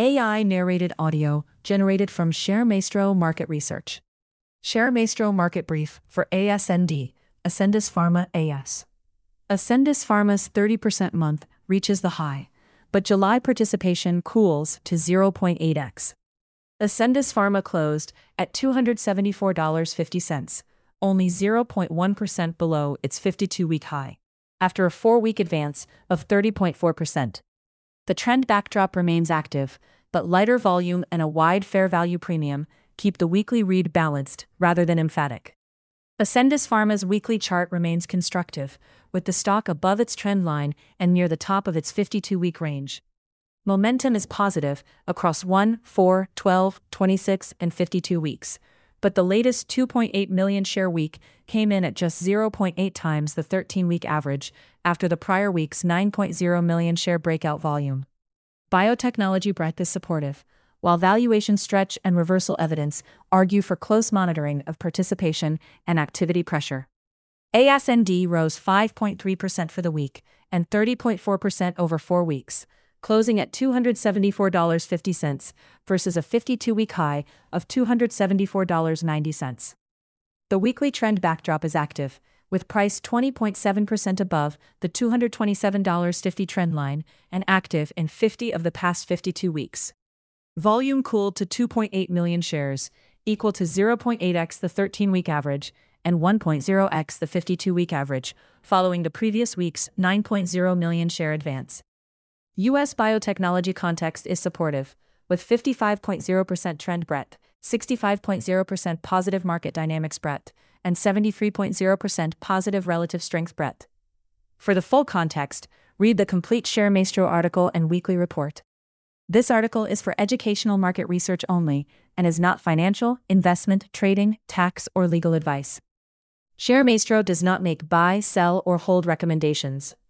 AI narrated audio generated from ShareMaestro Market Research. ShareMaestro Market Brief for ASND, Ascendis Pharma AS. Ascendis Pharma's 30% month reaches the high, but July participation cools to 0.8x. Ascendis Pharma closed at $274.50, only 0.1% below its 52-week high, after a 4-week advance of 30.4%. The trend backdrop remains active, but lighter volume and a wide fair value premium keep the weekly read balanced rather than emphatic. Ascendis Pharma's weekly chart remains constructive, with the stock above its trend line and near the top of its 52-week range. Momentum is positive across 1, 4, 12, 26, and 52 weeks, but the latest 2.8 million share week came in at just 0.8 times the 13-week average after the prior week's 9.0 million share breakout volume. Biotechnology breadth is supportive, while valuation stretch and reversal evidence argue for close monitoring of participation and activity pressure. ASND rose 5.3% for the week and 30.4% over 4 weeks, closing at $274.50 versus a 52-week high of $274.90. The weekly trend backdrop is active, with price 20.7% above the $227.50 trend line and active in 50 of the past 52 weeks. Volume cooled to 2.8 million shares, equal to 0.8x the 13-week average and 1.0x the 52-week average, following the previous week's 9.0 million share advance. U.S. biotechnology context is supportive, with 55.0% trend breadth, 65.0% positive market dynamics breadth, and 73.0% positive relative strength breadth. For the full context, read the complete ShareMaestro article and weekly report. This article is for educational market research only and is not financial, investment, trading, tax, or legal advice. ShareMaestro does not make buy, sell, or hold recommendations,